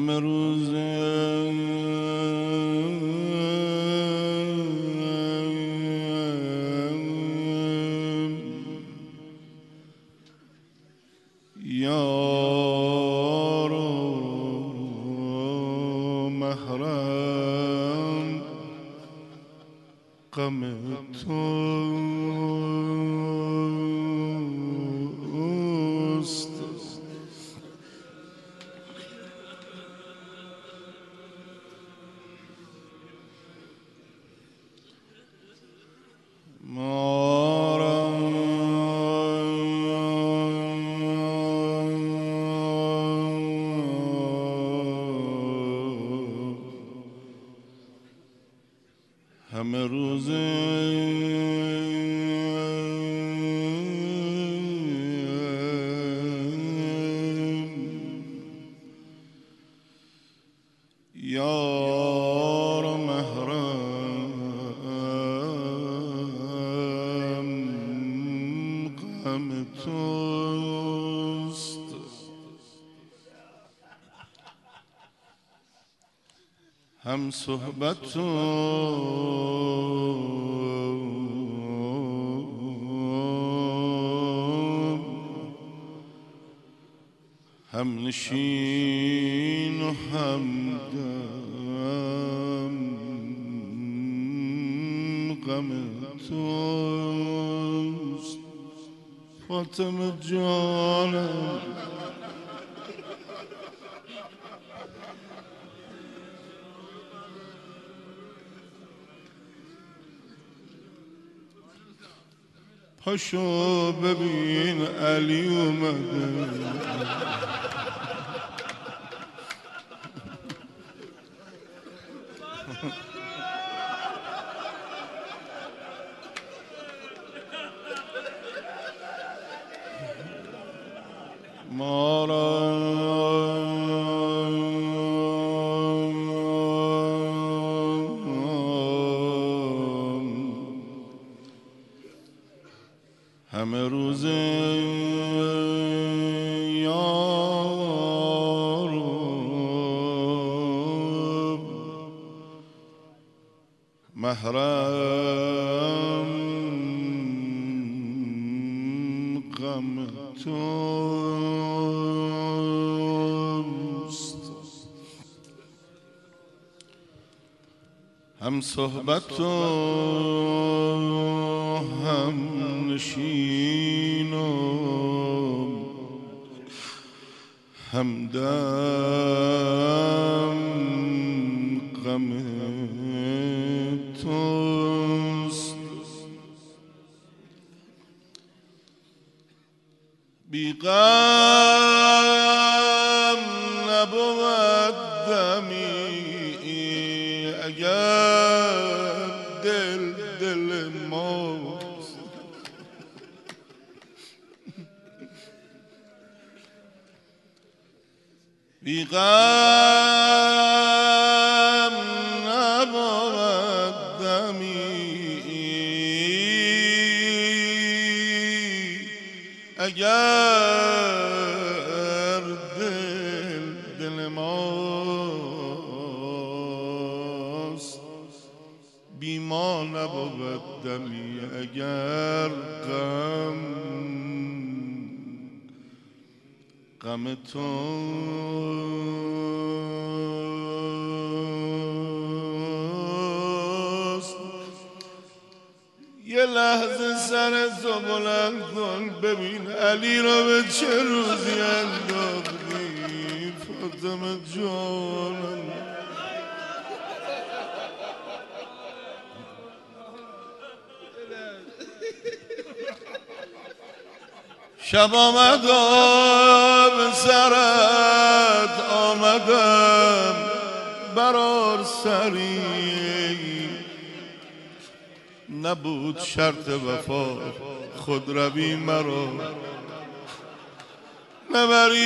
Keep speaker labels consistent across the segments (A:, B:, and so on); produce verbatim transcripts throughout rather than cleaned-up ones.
A: همه روزه یار و محرم غم توست. ما را همه روزه یار و محرم غم توست. هم صحبت و هم نشین و هم دم غم توست. فاطمه جانم پاشو ببین علی اومده. ما را همه روزه یار محرم غم توست. هم صحبت و هم نشین و هم دم غم توست. بی غم نبود دمی اگر دل دل ماست. بی غم نبود دمی اگر دل دل ماست. بی ما نبود دمی اگر غم غم توست. یه لحظه سر تو بلند کن ببین علی را به چه روزی انداختی. فاطمه جانم شب آمد به سرت آمدم برار سری. نبود شرط وفا خود روی مرا نبری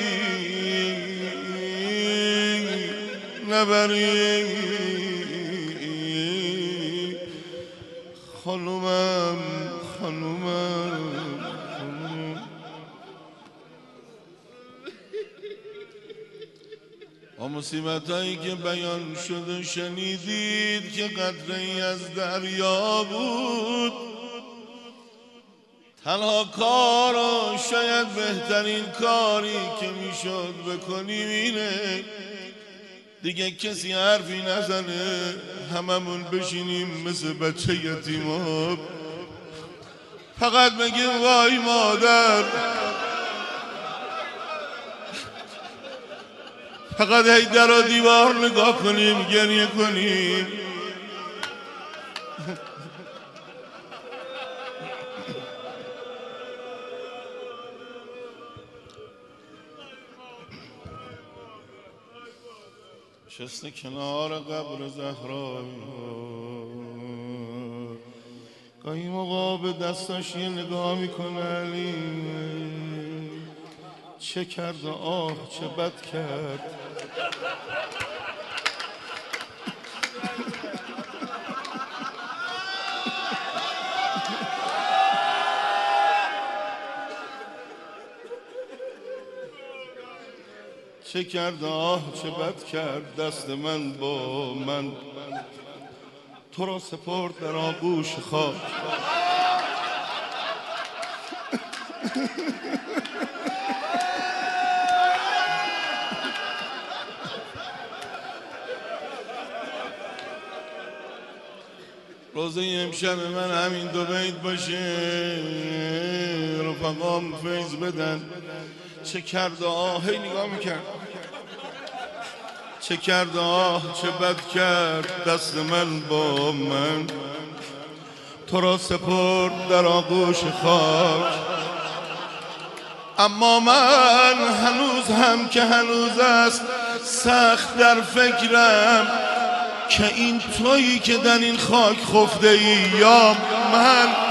A: نبری. خانومم خانومم با مصیبت هایی که بیان شده شنیدید که قطره‌ای از دریا بود. تنها کار و شاید بهترین کاری که میشد بکنیم اینه دیگه کسی حرفی نزنه، هممون بشینیم مثل بچه یتیما فقط بگیم وای مادر، فقط هی در و دیوار نگاه کنیم، گریه کنیم. نشسته کنار قبر زهرا، گاهی موقع به دستاش یه نگاه میکنه، علی چه کرد و آه چه بد کرد. چه کرد آه چه بد کرد دست من با من، تو را سپرد در آغوش خاک. روزه امشب من همین دو بیت باشه، رفقام فیض بدن. چه کرد آه، هی نگاه میکرد، چه کرد آه چه بد کرد دست من با من، تو را سپرد در آغوش خاک. اما من هنوز هم که هنوز است سخت در فکرم که این تویی که در این خاک خفته ای یا من.